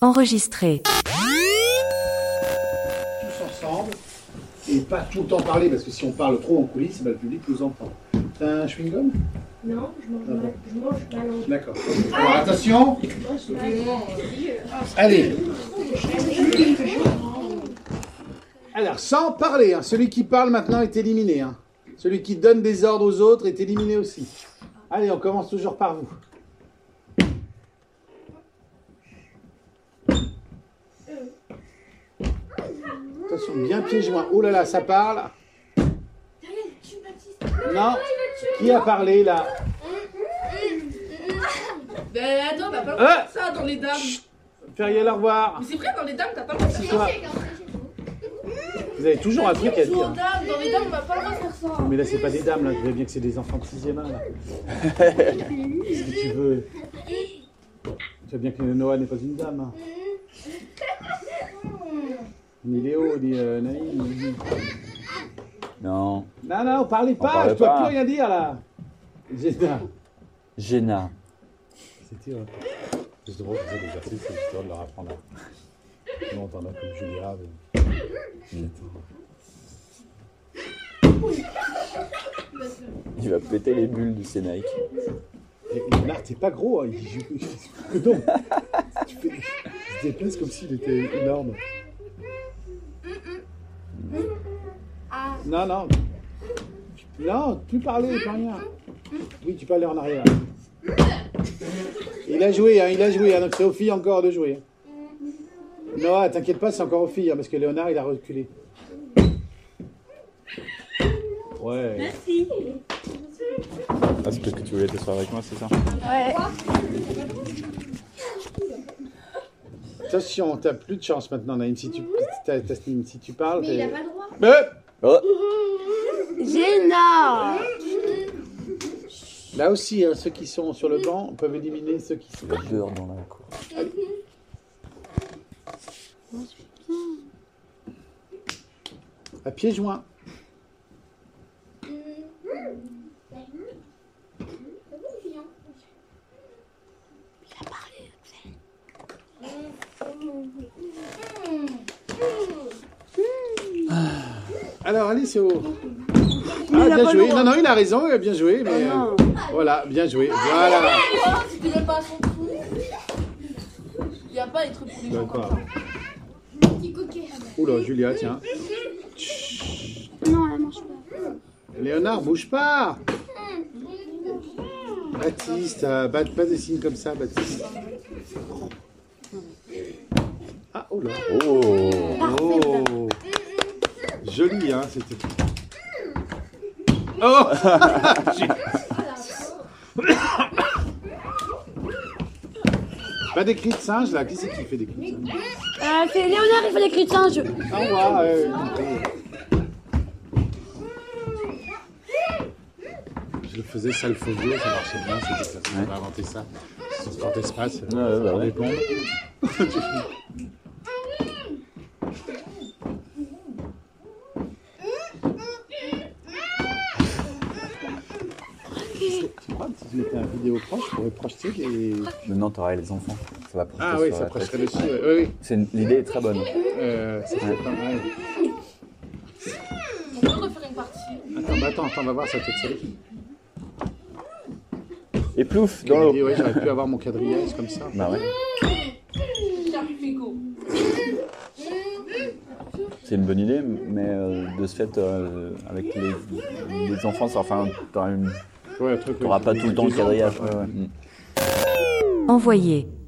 Enregistré. Tous ensemble, et pas tout le temps parler, parce que si on parle trop en coulisses, le public nous entend. T'as un chewing-gum? Non, je mange ma langue. D'accord. Alors attention. Allez. Alors, sans parler, hein. Celui qui parle maintenant est éliminé. Hein. Celui qui donne des ordres aux autres est éliminé aussi. Allez, on commence toujours par vous. Attention, bien pieds joints. Oh là là, ça parle. Non. Qui a parlé là? Ben attends, t'as pas le droit de faire ça dans les dames. Feriel, au revoir. Mais c'est vrai, dans les dames, t'as pas le droit de faire ça. Vous avez toujours un truc à dire. Dans les dames, on n'a pas le droit de faire ça. Mais là, c'est pas des dames, là. Je vois bien que c'est des enfants de 6e A, là. Qu'est-ce que tu veux? Tu vois bien que Noah n'est pas une dame. Hein. Ni Léo, ni Naïm. Ni... Non. Non, parlez pas, je peux plus rien dire, là. Géna. C'est drôle, c'est drôle, c'est des exercices, c'est histoire de leur apprendre à... Non, t'en as comme Julia. Il va péter les bulles de ses Nike. Léonard, t'es pas gros, hein. Il joue... Non. Il se déplace comme s'il était énorme. Non. Non, plus parler, plus rien. Oui, tu peux aller en arrière. Il a joué, hein, donc c'est aux filles encore de jouer. Noah, t'inquiète pas, c'est encore aux filles, hein, parce que Léonard, il a reculé. Ouais. Merci. Ah, c'est parce que tu voulais t'asseoir avec moi, c'est ça? Ouais. Attention, t'as plus de chance maintenant, Naïm. Si tu parles... Mais il a pas le droit. Oh. Géna. Là aussi, hein, ceux qui sont sur le banc peuvent éliminer ceux qui sont... Il y a beurre dans la cour. À pieds joints. Alors, allez, c'est au... Ah, bien joué. Non, il a raison, il a bien joué. Mais, voilà, bien joué. Voilà. Tu connais pas son trou. Il n'y a pas les trucs pour les gens comme ça. Oula, Julia, tiens. Non, elle mange pas. Léonard, bouge pas. Baptiste, pas de signes comme ça, Baptiste. Ah, oh là. Oh. Joli, hein, c'était... Oh. Pas des cris de singe, là. Qui c'est qui fait des cris de singe? C'est Léonard, il fait des cris de singe. Au revoir. Je le faisais Salfovio, ça marchait bien, c'était ça. On va inventer ça. Sur ce grand espace, des plombes. Tu crois que si je mettais un vidéo proche, je pourrais projeter les... Non, t'auras les enfants. Ça va projeter oui, sur ça la projeterait tête. dessus. Oui. L'idée est très bonne. Ça serait pas mal. On peut refaire une partie. Attends, on va voir sa tête salée. Et plouf, dans l'eau. Oui, j'aurais pu avoir mon quadrillage comme ça. Bah ouais. C'est une bonne idée, mais de ce fait, avec les enfants, enfin, t'auras pas tout le temps le quadrillage. Ouais. Envoyé.